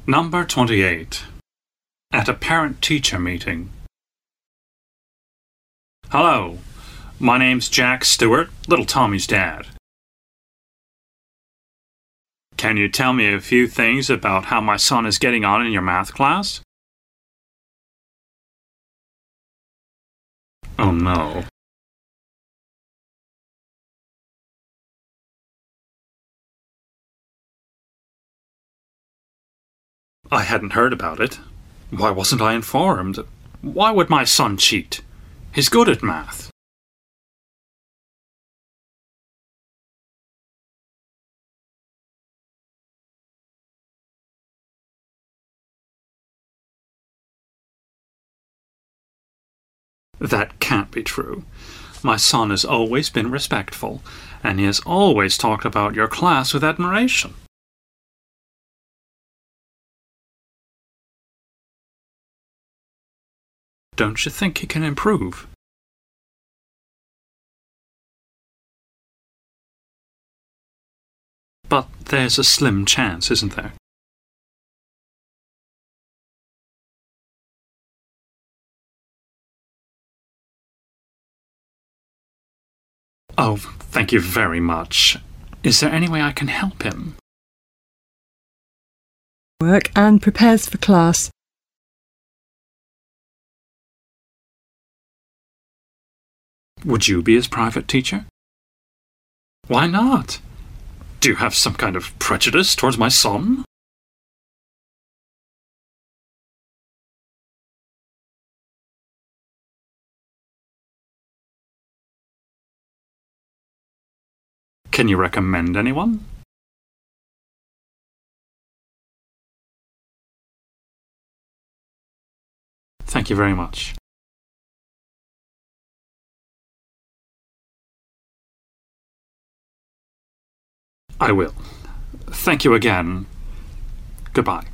Number 28. At a parent-teacher meeting. Hello, my name's Jack Stewart, little Tommy's dad. Can you tell me a few things about how my son is getting on in your math class? Oh no. I hadn't heard about it. Why wasn't I informed? Why would my son cheat? He's good at math. That can't be true. My son has always been respectful, and he has always talked about your class with admiration. Don't you think he can improve? But there's a slim chance, isn't there? Oh, thank you very much. Is there any way I can help him? Work and prepares for class. Would you be his private teacher? Why not? Do you have some kind of prejudice towards my son? Can you recommend anyone? Thank you very much. I will. Thank you again. Goodbye.